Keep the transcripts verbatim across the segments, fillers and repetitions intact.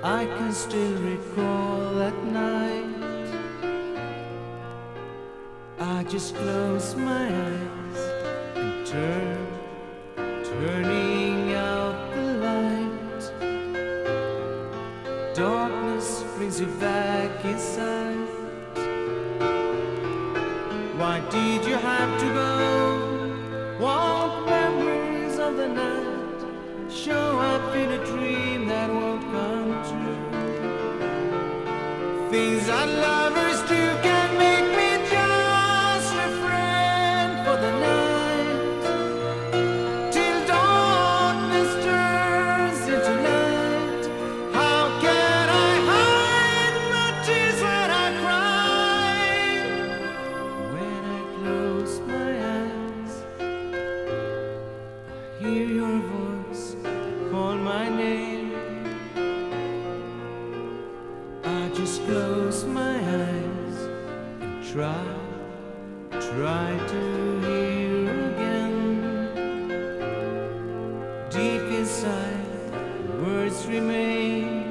I can still recall that night. I just close my eyes and turn, turning out the light. Darkness brings you back inside. Why did you have to go? What memories of the night show up in a dream that won't come true? Things that lovers do can make me just a friend for the night, till darkness turns into light. How can I hide my tears when I cry? When I close my eyes, I hear your voice call my name. I just close my eyes and try, try to hear again. Deep inside, words remain.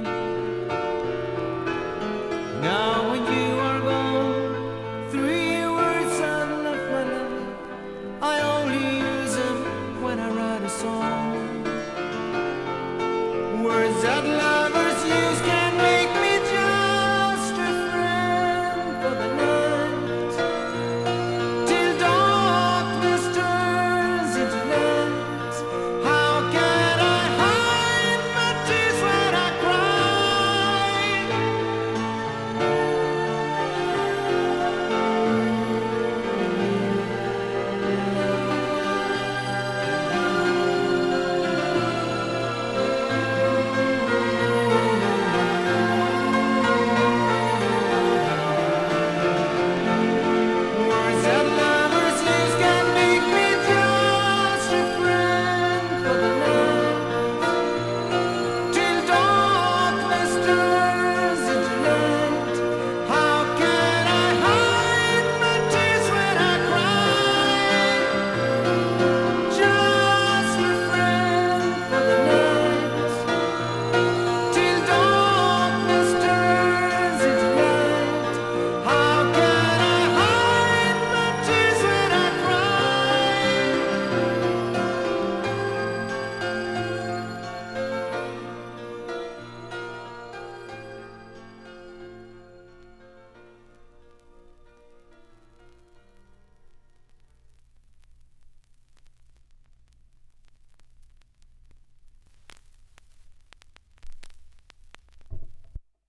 Now when you are gone, three words I love my life, I only use them when I write a song. Words that love